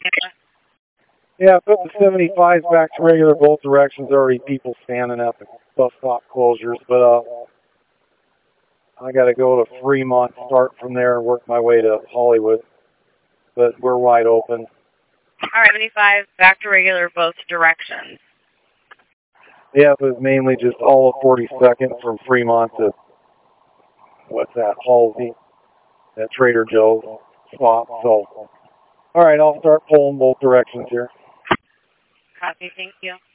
Yeah, put the 75s back to regular both directions. Already people standing at the bus stop closures, but I got to go to Fremont, start from there, and work my way to Hollywood. But we're wide open. All right, 75 back to regular both directions. Yeah, it was mainly just all of 42nd from Fremont to, what's that, Halsey, at Trader Joe's swap. So, all right, I'll start pulling both directions here. Copy, thank you.